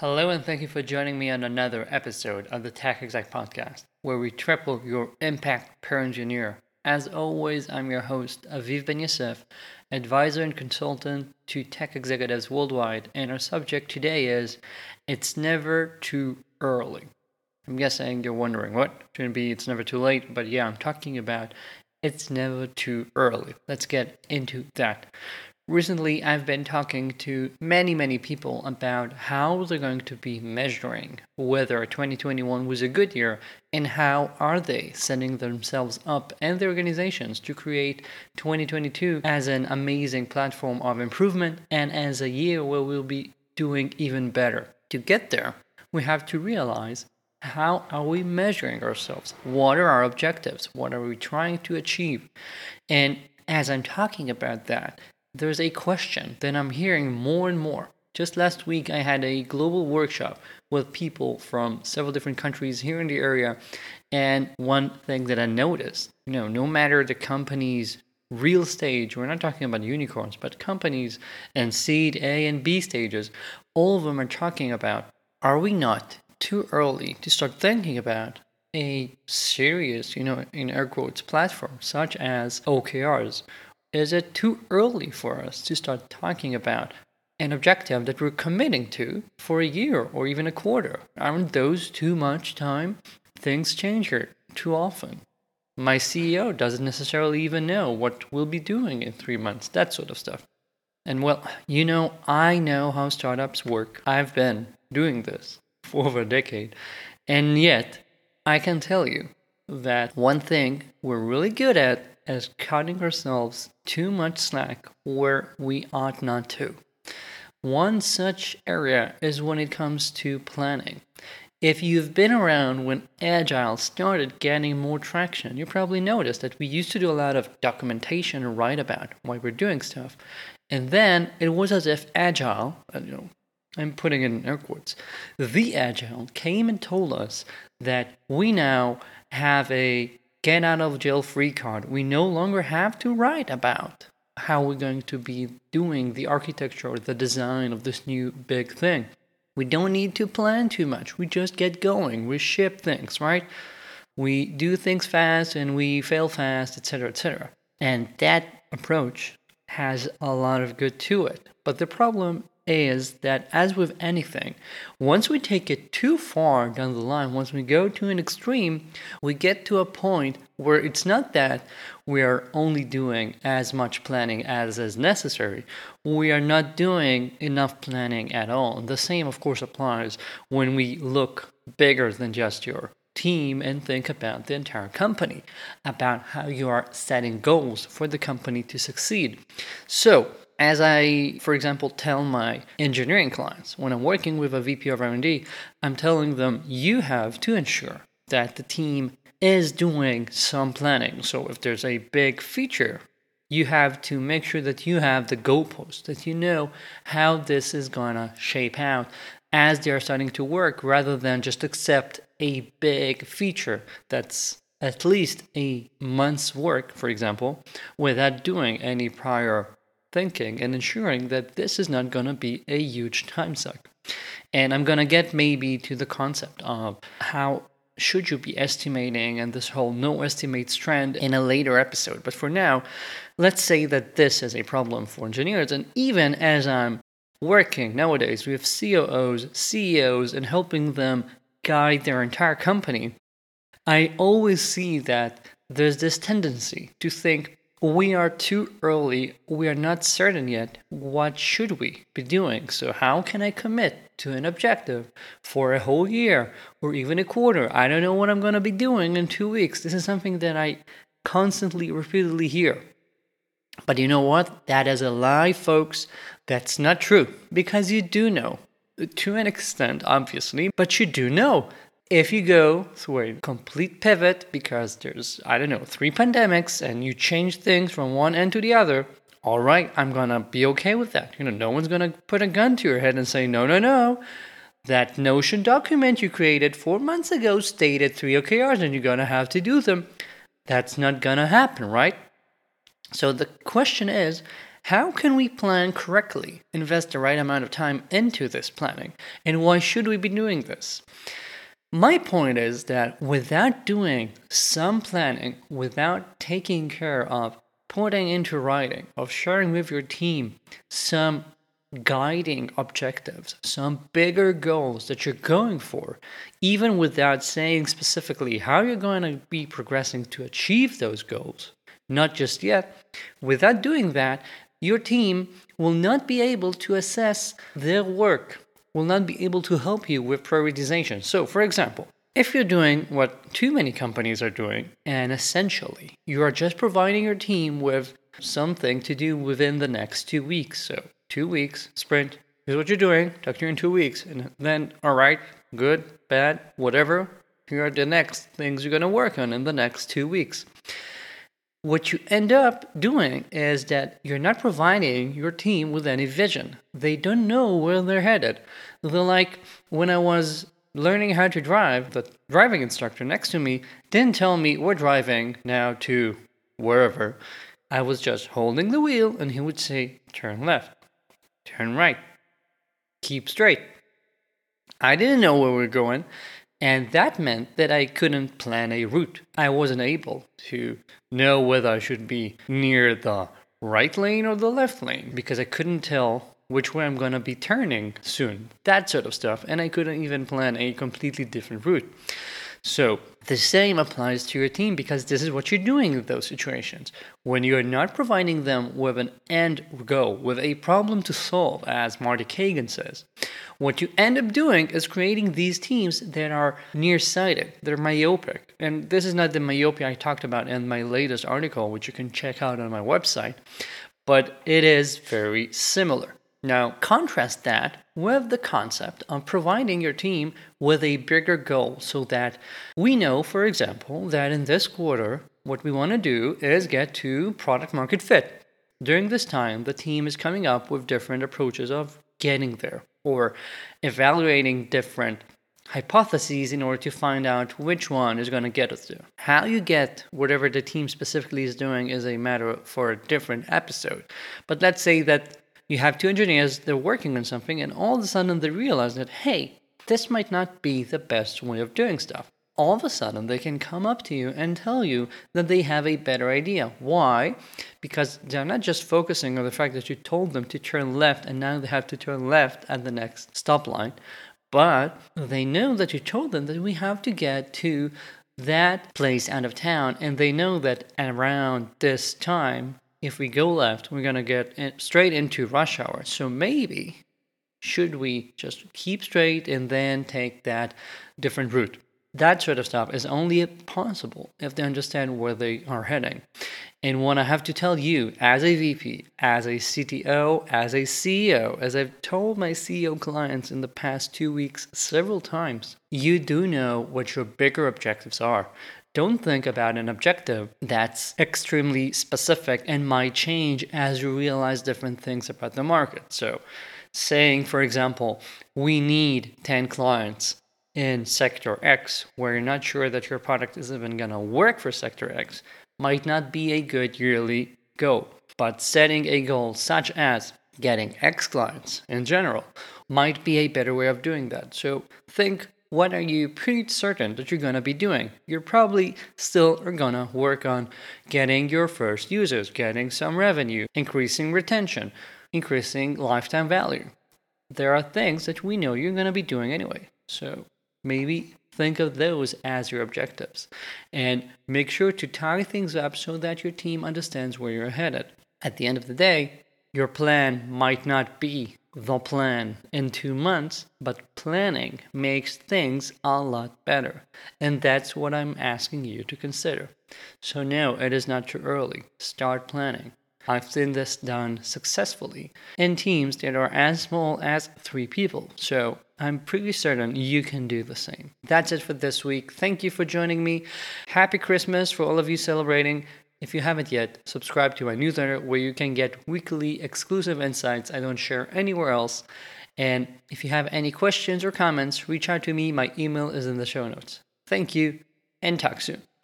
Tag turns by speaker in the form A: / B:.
A: Hello, and thank you for joining me on another episode of the Tech Exec Podcast, where we triple your impact per engineer. As always, I'm your host, Aviv Ben Yosef, advisor and consultant to tech executives worldwide, and our subject today is It's Never Too Early. I'm guessing you're wondering what? Shouldn't be It's Never Too Late, but yeah, I'm talking about It's Never Too Early. Let's get into that. Recently, I've been talking to many people about how they're going to be measuring whether 2021 was a good year and how are they setting themselves up and their organizations to create 2022 as an amazing platform of improvement and as a year where we'll be doing even better. To get there, we have to realize how are we measuring ourselves? What are our objectives? What are we trying to achieve? And as I'm talking about that, there's a question that I'm hearing more and more. Just last week, I had a global workshop with people from several different countries here in the area. And one thing that I noticed, no matter the company's real stage, we're not talking about unicorns, but companies and seed A and B stages, all of them are talking about, are we not too early to start thinking about a serious, in air quotes, platform such as OKRs? Is it too early for us to start talking about an objective that we're committing to for a year or even a quarter? Aren't those too much time? Things change here too often. My CEO doesn't necessarily even know what we'll be doing in 3 months, that sort of stuff. And well, I know how startups work. I've been doing this for over a decade. And yet, I can tell you that one thing we're really good at is cutting ourselves too much slack where we ought not to. One such area is when it comes to planning. If you've been around when Agile started getting more traction, you probably noticed that we used to do a lot of documentation and write about why we're doing stuff. And then it was as if Agile, I'm putting it in air quotes, the Agile came and told us that we now have a get out of jail free card. We no longer have to write about how we're going to be doing the architecture or the design of this new big thing. We don't need to plan too much. We just get going. We ship things, right? We do things fast and we fail fast, etc., etc. And that approach has a lot of good to it. But the problem is that, as with anything, once we take it too far down the line, once we go to an extreme, we get to a point where it's not that we are only doing as much planning as is necessary. We are not doing enough planning at all. And the same, of course, applies when we look bigger than just your team and think about the entire company, about how you are setting goals for the company to succeed. So, as I, for example, tell my engineering clients, when I'm working with a VP of R&D, I'm telling them you have to ensure that the team is doing some planning. So if there's a big feature, you have to make sure that you have the goalpost, that you know how this is going to shape out as they're starting to work, rather than just accept a big feature that's at least a month's work, for example, without doing any prior thinking and ensuring that this is not going to be a huge time suck. And I'm going to get maybe to the concept of how should you be estimating and this whole no estimates trend in a later episode. But for now, let's say that this is a problem for engineers. And even as I'm working nowadays with COOs, CEOs, and helping them guide their entire company, I always see that there's this tendency to think, we are too early, we are not certain yet, what should we be doing? So how can I commit to an objective for a whole year or even a quarter? I don't know what I'm going to be doing in 2 weeks. This is something that I constantly, repeatedly hear. But you know what? That is a lie, folks. That's not true, because you do know, to an extent, obviously, but you do know. If you go through a complete pivot because there's, 3 pandemics and you change things from one end to the other, all right, I'm going to be okay with that. No one's going to put a gun to your head and say, no. That Notion document you created 4 months ago stated 3 OKRs and you're going to have to do them. That's not going to happen, right? So the question is, how can we plan correctly, invest the right amount of time into this planning, and why should we be doing this? My point is that without doing some planning, without taking care of putting into writing, of sharing with your team some guiding objectives, some bigger goals that you're going for, even without saying specifically how you're going to be progressing to achieve those goals, not just yet, without doing that, your team will not be able to assess their work, will not be able to help you with prioritization. So, for example, if you're doing what too many companies are doing, and essentially you are just providing your team with something to do within the next 2 weeks. So, 2 weeks, sprint, here's what you're doing, talk to you in 2 weeks, and then, all right, good, bad, whatever, here are the next things you're going to work on in the next 2 weeks. What you end up doing is that you're not providing your team with any vision. They don't know where they're headed. They're like, when I was learning how to drive, the driving instructor next to me didn't tell me we're driving now to wherever. I was just holding the wheel and he would say, turn left, turn right, keep straight. I didn't know where we were going. And that meant that I couldn't plan a route. I wasn't able to know whether I should be near the right lane or the left lane because I couldn't tell which way I'm going to be turning soon. That sort of stuff. And I couldn't even plan a completely different route. So the same applies to your team because this is what you're doing in those situations. When you're not providing them with an end goal, with a problem to solve, as Marty Kagan says, what you end up doing is creating these teams that are nearsighted, they're myopic. And this is not the myopia I talked about in my latest article, which you can check out on my website, but it is very similar. Now, contrast that with the concept of providing your team with a bigger goal so that we know, for example, that in this quarter, what we want to do is get to product market fit. During this time, the team is coming up with different approaches of getting there or evaluating different hypotheses in order to find out which one is going to get us there. How you get whatever the team specifically is doing is a matter for a different episode. But let's say that you have two engineers, they're working on something, and all of a sudden they realize that, hey, this might not be the best way of doing stuff. All of a sudden they can come up to you and tell you that they have a better idea. Why? Because they're not just focusing on the fact that you told them to turn left and now they have to turn left at the next stoplight, but they know that you told them that we have to get to that place out of town, and they know that around this time, if we go left, we're going to get straight into rush hour. So maybe should we just keep straight and then take that different route? That sort of stuff is only possible if they understand where they are heading. And what I have to tell you as a VP, as a CTO, as a CEO, as I've told my CEO clients in the past 2 weeks several times, you do know what your bigger objectives are. Don't think about an objective that's extremely specific and might change as you realize different things about the market. So saying, for example, we need 10 clients in sector X, where you're not sure that your product is even going to work for sector X, might not be a good yearly goal. But setting a goal such as getting X clients in general might be a better way of doing that. So think, what are you pretty certain that you're going to be doing? You're probably still are going to work on getting your first users, getting some revenue, increasing retention, increasing lifetime value. There are things that we know you're going to be doing anyway. So maybe think of those as your objectives and make sure to tie things up so that your team understands where you're headed. At the end of the day, your plan might not be the plan in 2 months, but planning makes things a lot better. And that's what I'm asking you to consider. So no, it is not too early. Start planning. I've seen this done successfully in teams that are as small as 3 people. So I'm pretty certain you can do the same. That's it for this week. Thank you for joining me. Happy Christmas for all of you celebrating. If you haven't yet, subscribe to my newsletter where you can get weekly exclusive insights I don't share anywhere else. And if you have any questions or comments, reach out to me. My email is in the show notes. Thank you, and talk soon.